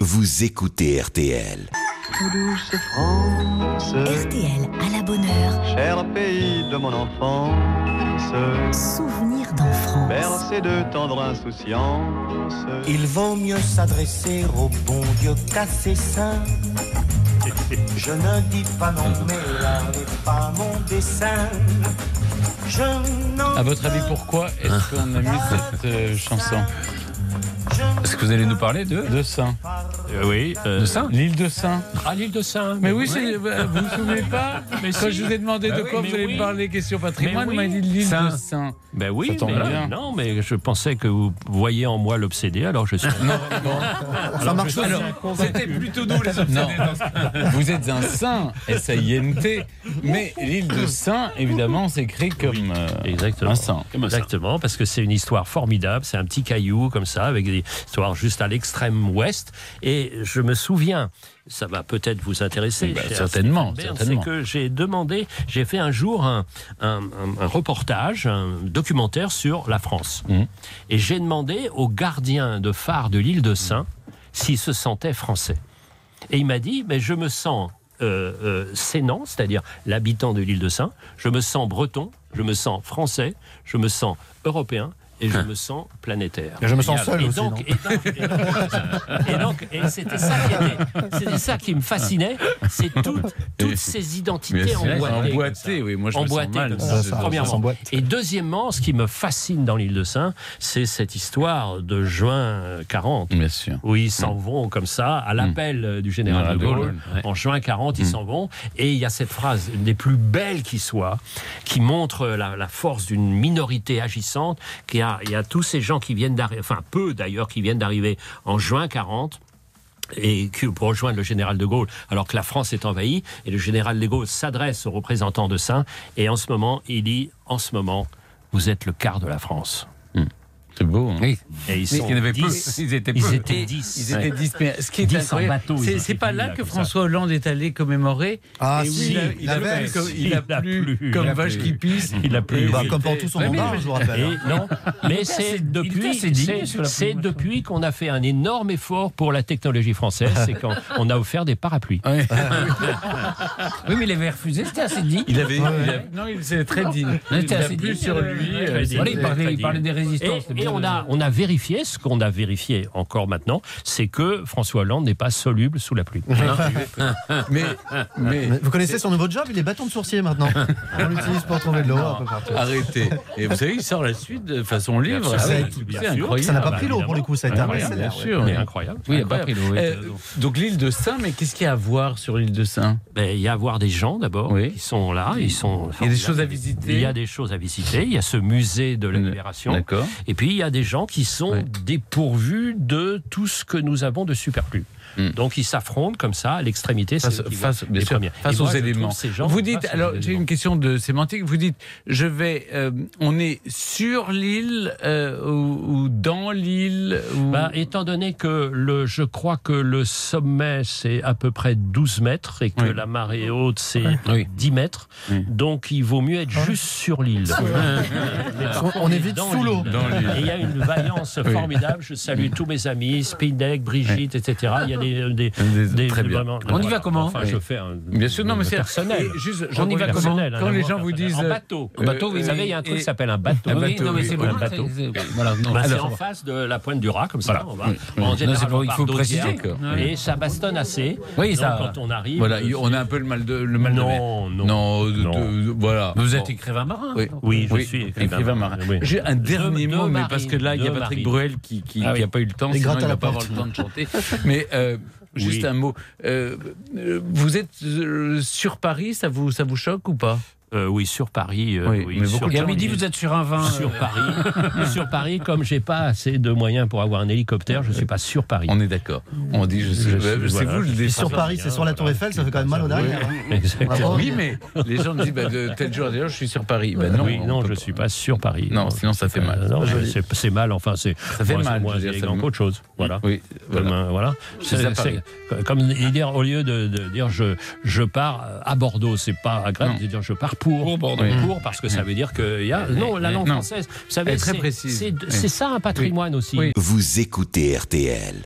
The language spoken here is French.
Vous écoutez RTL. Douce France, RTL à la bonne heure. cher pays de mon enfance, Souvenir d'enfance. bercé de tendre insouciance. Il vaut mieux s'adresser au bon Dieu qu'à ses saints. Je ne dis pas non, mais là n'est pas mon dessein. À votre avis, pourquoi est-ce qu'on a mis cette chanson ? Est-ce que vous allez nous parler De Saint. Oui. De Saint ? L'île de Saint. Ah, l'île de Saint. Mais oui, vous vous souvenez pas ? Mais Quand si. je vous ai demandé de quoi mais vous allez oui. me parler, question patrimoine, Mais vous oui. m'avez dit l'île Saint. de Saint. Ben oui, Ça tombe mais bien. non, mais je pensais que vous voyez en moi l'obsédé, alors je suis. Ça marche Alors, c'était plutôt nous les obsédés. Vous êtes un saint, S-A-I-N-T, mais l'île de Saint, évidemment, s'écrit comme Exactement. un saint. Exactement, parce que c'est une histoire formidable. C'est un petit caillou comme ça, avec des histoires juste à l'extrême ouest. Et je me souviens, ça va peut-être vous intéresser, Bah, cher certainement, Stéphane Bern, certainement. c'est que j'ai fait un jour un reportage, un documentaire sur la France. Et j'ai demandé au gardien de phare de l'île de Saint s'il se sentait français. Et il m'a dit, mais je me sens sénant, c'est-à-dire l'habitant de l'île de Saint, je me sens breton, je me sens français, je me sens européen, et je me sens planétaire. Et je me sens seul Et aussi, donc, et c'était ça qui me fascinait, c'est toutes ces identités emboîtées. Emboîté, oui, moi je me sens Emboîtées mal. comme ça, Ça premièrement. s'emboîte. Et deuxièmement, ce qui me fascine dans l'île de Saint, c'est cette histoire de juin 40. Bien sûr. Où ils s'en vont comme ça, à l'appel du général de Gaulle. En juin 40, ils s'en vont. Et il y a cette phrase, une des plus belles qui soit, qui montre la force d'une minorité agissante. Il y a tous ces gens qui viennent d'arriver, enfin peu d'ailleurs, qui viennent d'arriver en juin 40. Et pour rejoindre le général de Gaulle, alors que la France est envahie, et le général de Gaulle s'adresse aux représentants de Saint, et en ce moment, il dit, en ce moment, vous êtes le quart de la France. C'est beau. Hein. Et ils sont Il y en avait peu. 10. Ils étaient peu. Ils étaient 10. Ils étaient 10. Mais ce qui est 10 en incroyable, bateau, ils ont c'est pas été là là, que comme ça. François Hollande est allé commémorer. Ah Et oui, si, il a l'avait. plu comme, il a plu comme vache qui pisse. Il a plu. Bah, comme pendant tout son Ouais, mais- mandat, je vous rappelle. Et non, mais c'est depuis qu'on a fait un énorme effort pour la technologie française, c'est quand on a offert des parapluies. Ouais. Oui, mais il avait refusé, c'était assez dit. Il avait. Non, il s'est très digne. Non, Il c'était a assez plu dit. sur lui. Voilà, il parlait des résistances. Et on a vérifié, ce qu'on a vérifié encore maintenant, c'est que François Hollande n'est pas soluble sous la pluie. Mais Vous connaissez son nouveau job, il est bâton de sourcier maintenant. On l'utilise pour trouver de l'eau un peu partout. arrêtez. Et vous savez, il sort la suite de façon livre. Bien sûr, C'est bien c'est sûr. incroyable. Ça n'a pas bah, pris l'eau pour le coup, ça a été un Incroyable, best-seller. bien sûr. Mais incroyable. Oui, il n'a pas pris l'eau. Donc l'île de Saint, mais qu'est-ce qu'il y a à voir sur l'île de Saint ? Ben, il y a à voir des gens d'abord Oui. qui sont là, ils sont. Il y a des choses à visiter. Il y a des choses à visiter. Il y a ce musée de la Libération. D'accord. Et puis il y a des gens qui sont Oui. dépourvus de tout ce que nous avons de superflu. Donc ils s'affrontent comme ça à l'extrémité. Face, c'est face, bien les sûr, premiers. face Et moi, aux je trouve éléments. ces gens Vous dites, face aux alors j'ai éléments. une question de sémantique, vous dites, on est sur l'île ou dans l'île ou... Bah, étant donné que je crois que le sommet c'est à peu près 12 mètres et que Oui. la marée haute c'est Oui. 10 mètres, Oui. donc il vaut mieux être juste sur l'île. On est vite Dans sous l'eau. Et il y a une vaillance formidable. Je salue tous mes amis, Spindeck, Brigitte, etc. Il y a des très bien. vraiment- On y va comment ? Enfin, je fais un Bien sûr, non, mais c'est personnel. Et juste, On y va comment personnel, Quand les gens vous disent... En bateau. En bateau, oui, Vous savez, mais- il y a un truc et- qui s'appelle un bateau. Un Oui, bateau, non, mais oui, c'est oui, bon. un bateau. Voilà, non. Bah, c'est Alors, en face de la pointe du Raz, comme ça. Voilà. On va, Oui, oui. en général, Non, c'est bon, on il part faut d'Audière, préciser, quoi. et ça bastonne assez. Oui, Donc, ça- quand on arrive. Voilà, on a un peu le mal de mer. Non. Voilà. Vous Bon. êtes écrivain marin. Oui, Oui, je suis écrivain marin. Oui. J'ai un dernier Deux mot, mais marines, parce que là, il y a deux Patrick marines. Bruel qui Ah oui. n'a pas eu le temps, Il sinon gratte il à va la pas avoir porte. le temps de chanter. Mais juste Oui. un mot. Vous êtes sur Paris, ça vous choque ou pas ? Oui, sur Paris. Oui, oui, mais sur beaucoup de Et à gens midi, disent- vous êtes sur un vin. Sur Paris, sur Paris, comme j'ai pas assez de moyens pour avoir un hélicoptère, je suis pas sur Paris. On est d'accord. On dit, c'est voilà, vous le je suis Et sur défenseur. Paris, c'est sur la Tour Eiffel, ça fait quand même mal au derrière. hein. Exactement. Oui, mais les gens disent de tel jour à tel jour, je suis sur Paris. Ben non, oui, on non, peut je pas. suis pas sur Paris. Non, sinon ça fait mal. Non, c'est mal. Enfin, c'est Ça fait moins, mal, moins je veux dire, élégant ça- qu'autre chose. Voilà. Oui, Comme, voilà. voilà. C'est ça, Paris. Comme dire, au lieu de dire je pars à Bordeaux, c'est pas agréable Non. de dire je pars pour Bordeaux. pour, parce que ça veut dire qu'il y a non, la langue Non. française, vous savez, Elle est très précise. c'est ça un patrimoine aussi. Oui. Vous écoutez RTL.